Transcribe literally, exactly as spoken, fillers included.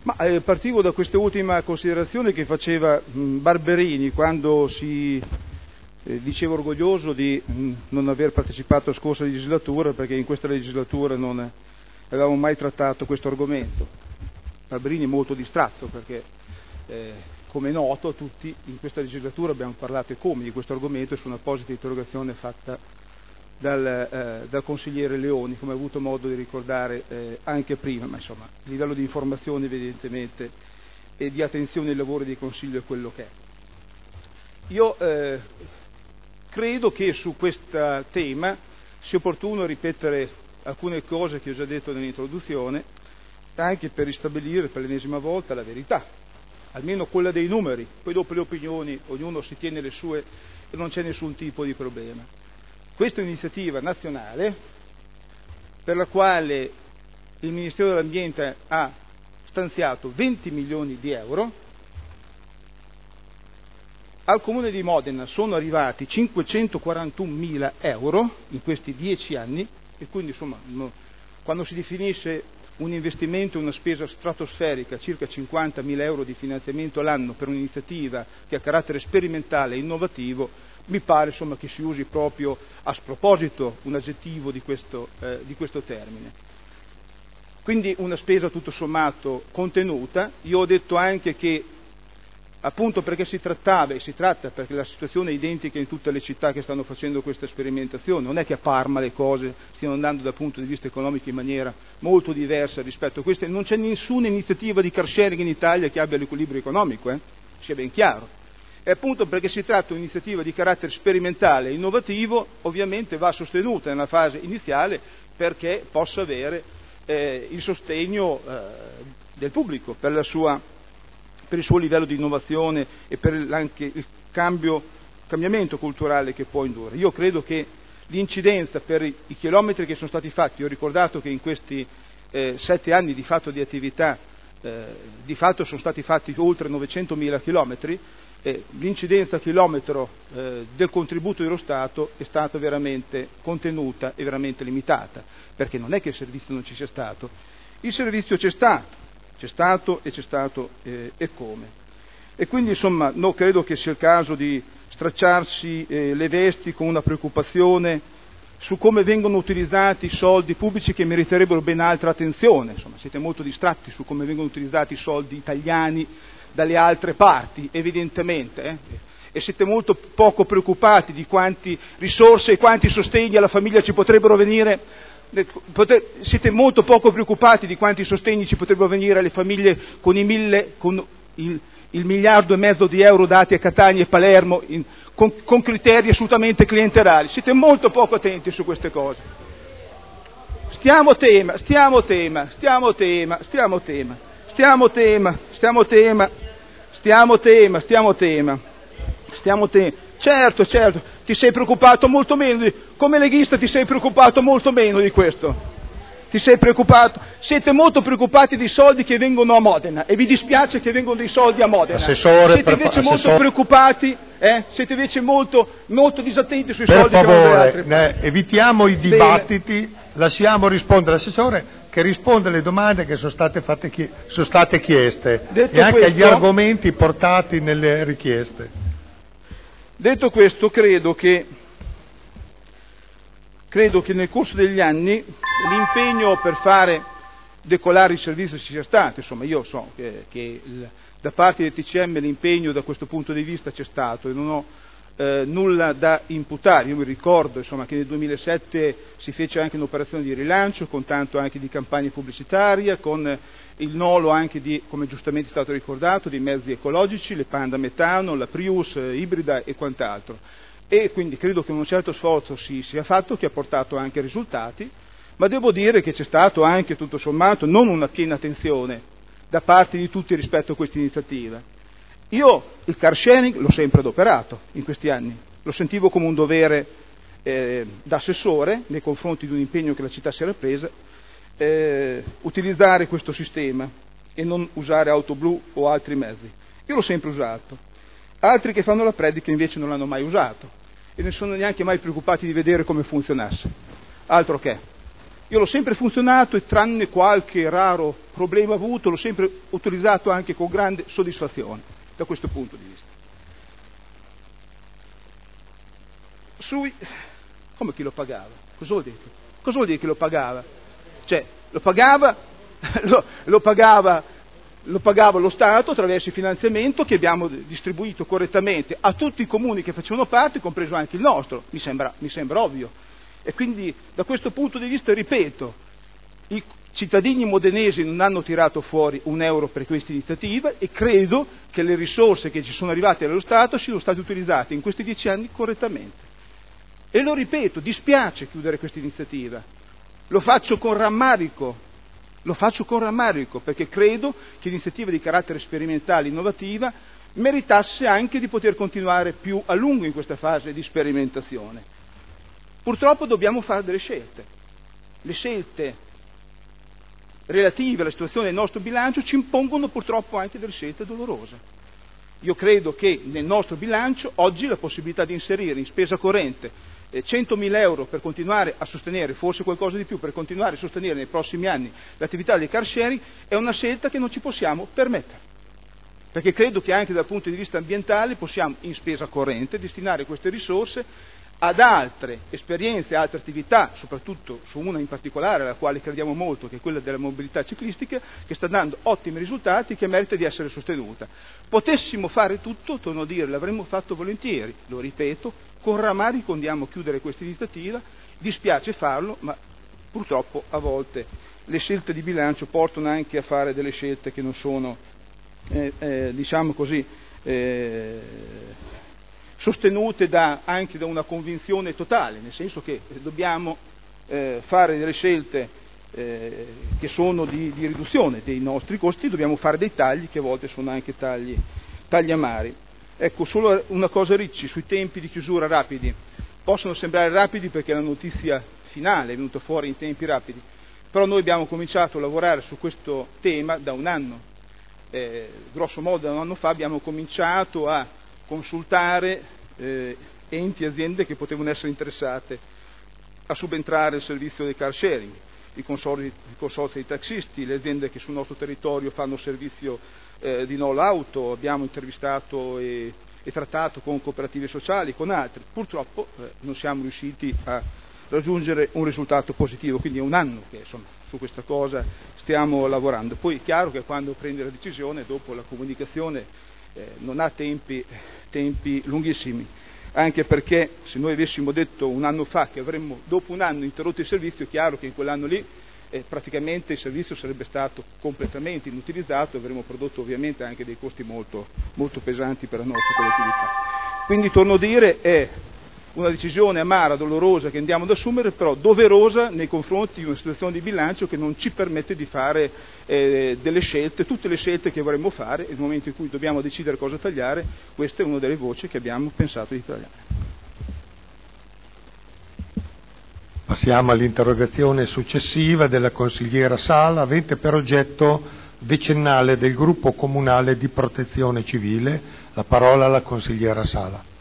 Ma eh, partivo da questa ultima considerazione che faceva mh, Barberini quando si eh, diceva orgoglioso di mh, non aver partecipato alla scorsa legislatura, perché in questa legislatura non eh, avevamo mai trattato questo argomento. Barberini è molto distratto perché, eh, come è noto a tutti, in questa legislatura abbiamo parlato e come di questo argomento su un'apposita interrogazione fatta Dal, eh, dal consigliere Leoni, come ho avuto modo di ricordare eh, anche prima, ma insomma il livello di informazione evidentemente e di attenzione ai lavori di consiglio è quello che è. Io eh, credo che su questo tema sia opportuno ripetere alcune cose che ho già detto nell'introduzione, anche per ristabilire per l'ennesima volta la verità, almeno quella dei numeri, poi dopo le opinioni ognuno si tiene le sue e non c'è nessun tipo di problema. Questa è un'iniziativa nazionale per la quale il Ministero dell'Ambiente ha stanziato venti milioni di euro, al Comune di Modena sono arrivati cinquecentoquarantunomila euro in questi dieci anni e quindi insomma no, quando si definisce un investimento e una spesa stratosferica, circa cinquantamila euro di finanziamento all'anno per un'iniziativa che ha carattere sperimentale e innovativo, mi pare insomma che si usi proprio a sproposito un aggettivo di questo, eh, di questo termine. Quindi una spesa tutto sommato contenuta. Io ho detto anche che appunto perché si trattava e si tratta perché la situazione è identica in tutte le città che stanno facendo questa sperimentazione, non è che a Parma le cose stiano andando dal punto di vista economico in maniera molto diversa rispetto a queste, non c'è nessuna iniziativa di car sharing in Italia che abbia l'equilibrio economico, eh? sia ben chiaro. E appunto perché si tratta di un'iniziativa di carattere sperimentale e innovativo, ovviamente va sostenuta nella fase iniziale perché possa avere eh, il sostegno eh, del pubblico per, la sua, per il suo livello di innovazione e per il, anche il cambio, cambiamento culturale che può indurre. Io credo che l'incidenza per i, i chilometri che sono stati fatti, ho ricordato che in questi eh, sette anni di fatto di attività, eh, di fatto sono stati fatti oltre novecentomila chilometri, Eh, l'incidenza chilometro eh, del contributo dello Stato è stata veramente contenuta e veramente limitata, perché non è che il servizio non ci sia stato, il servizio c'è stato, c'è stato e c'è stato eh, e come. E quindi insomma no, credo che sia il caso di stracciarsi eh, le vesti con una preoccupazione su come vengono utilizzati i soldi pubblici che meriterebbero ben altra attenzione. Insomma, siete molto distratti su come vengono utilizzati i soldi italiani dalle altre parti, evidentemente, eh? e siete molto poco preoccupati di quanti risorse e quanti sostegni alla famiglia ci potrebbero venire, siete molto poco preoccupati di quanti sostegni ci potrebbero venire alle famiglie con, i mille, con il, il miliardo e mezzo di euro dati a Catania e Palermo in, con, con criteri assolutamente clientelari, siete molto poco attenti su queste cose. Stiamo tema, stiamo tema, stiamo tema, stiamo tema, stiamo tema, stiamo tema, stiamo tema, stiamo tema, stiamo tema. Certo, certo, ti sei preoccupato molto meno, di, come leghista ti sei preoccupato molto meno di questo. Ti sei preoccupato, siete molto preoccupati dei soldi che vengono a Modena e vi dispiace che vengono dei soldi a Modena. Assessore, siete invece molto assessore. preoccupati, eh? siete invece molto, molto disattenti sui per soldi favore, che vanno dalle altre parti. Evitiamo i dibattiti, bene. Lasciamo rispondere l'assessore che risponde alle domande che sono state, fatte, sono state chieste Detto e anche questo, agli argomenti portati nelle richieste. Detto questo, credo che Credo che nel corso degli anni l'impegno per fare decollare il servizio ci sia stato, insomma io so che, che il, da parte del T C M l'impegno da questo punto di vista c'è stato e non ho eh, nulla da imputare. Io mi ricordo insomma, che nel duemilasette si fece anche un'operazione di rilancio con tanto anche di campagna pubblicitaria, con il nolo anche di, come giustamente è stato ricordato, di mezzi ecologici, le Panda metano, la Prius eh, ibrida e quant'altro. E quindi credo che un certo sforzo si sia fatto che ha portato anche risultati, ma devo dire che c'è stato anche tutto sommato non una piena attenzione da parte di tutti rispetto a questa iniziativa. Io il car sharing l'ho sempre adoperato in questi anni, lo sentivo come un dovere eh, da assessore nei confronti di un impegno che la città si era presa, eh, utilizzare questo sistema e non usare auto blu o altri mezzi. Io l'ho sempre usato. Altri che fanno la predica invece non l'hanno mai usato e non sono neanche mai preoccupati di vedere come funzionasse. Altro che. Io l'ho sempre funzionato e tranne qualche raro problema avuto, l'ho sempre utilizzato anche con grande soddisfazione, da questo punto di vista. Sui... come chi lo pagava? Cosa vuol dire? Cosa vuol dire che lo pagava? Cioè, lo pagava, lo, lo pagava, lo pagava lo Stato attraverso il finanziamento che abbiamo distribuito correttamente a tutti i comuni che facevano parte, compreso anche il nostro, mi sembra, mi sembra ovvio. E quindi da questo punto di vista, ripeto, i cittadini modenesi non hanno tirato fuori un euro per questa iniziativa e credo che le risorse che ci sono arrivate dallo Stato siano state utilizzate in questi dieci anni correttamente. E lo ripeto, dispiace chiudere questa iniziativa, lo faccio con rammarico, lo faccio con rammarico perché credo che l'iniziativa di carattere sperimentale innovativa meritasse anche di poter continuare più a lungo in questa fase di sperimentazione. Purtroppo dobbiamo fare delle scelte. Le scelte relative alla situazione del nostro bilancio ci impongono purtroppo anche delle scelte dolorose. Io credo che nel nostro bilancio oggi la possibilità di inserire in spesa corrente eh, centomila euro per continuare a sostenere, forse qualcosa di più, per continuare a sostenere nei prossimi anni l'attività del car sharing è una scelta che non ci possiamo permettere. Perché credo che anche dal punto di vista ambientale possiamo in spesa corrente destinare queste risorse ad altre esperienze, altre attività, soprattutto su una in particolare, alla quale crediamo molto, che è quella della mobilità ciclistica, che sta dando ottimi risultati e che merita di essere sostenuta. Potessimo fare tutto, torno a dire, l'avremmo fatto volentieri, lo ripeto, con rammarico andiamo a chiudere questa iniziativa, dispiace farlo, ma purtroppo a volte le scelte di bilancio portano anche a fare delle scelte che non sono, eh, eh, diciamo così, eh, sostenute da, anche da una convinzione totale, nel senso che dobbiamo eh, fare delle scelte eh, che sono di, di riduzione dei nostri costi, dobbiamo fare dei tagli che a volte sono anche tagli, tagli amari. Ecco, solo una cosa Ricci, sui tempi di chiusura rapidi. Possono sembrare rapidi perché la notizia finale è venuta fuori in tempi rapidi, però noi abbiamo cominciato a lavorare su questo tema da un anno, eh, grosso modo da un anno fa abbiamo cominciato a consultare eh, enti e aziende che potevano essere interessate a subentrare al servizio del car sharing, i consorzi, i consorzi dei taxisti, le aziende che sul nostro territorio fanno servizio eh, di nola auto, abbiamo intervistato e, e trattato con cooperative sociali, con altri. Purtroppo eh, non siamo riusciti a raggiungere un risultato positivo, quindi è un anno che insomma, su questa cosa stiamo lavorando. Poi è chiaro che quando prendi la decisione, dopo la comunicazione Eh, non ha tempi, tempi lunghissimi, anche perché se noi avessimo detto un anno fa che avremmo dopo un anno interrotto il servizio, è chiaro che in quell'anno lì eh, praticamente il servizio sarebbe stato completamente inutilizzato e avremmo prodotto ovviamente anche dei costi molto, molto pesanti per la nostra collettività. Quindi torno a dire è una decisione amara, dolorosa che andiamo ad assumere, però doverosa nei confronti di una situazione di bilancio che non ci permette di fare eh, delle scelte, tutte le scelte che vorremmo fare, e nel momento in cui dobbiamo decidere cosa tagliare, questa è una delle voci che abbiamo pensato di tagliare. Passiamo all'interrogazione successiva della consigliera Sala, avente per oggetto decennale del gruppo comunale di protezione civile. La parola alla consigliera Sala.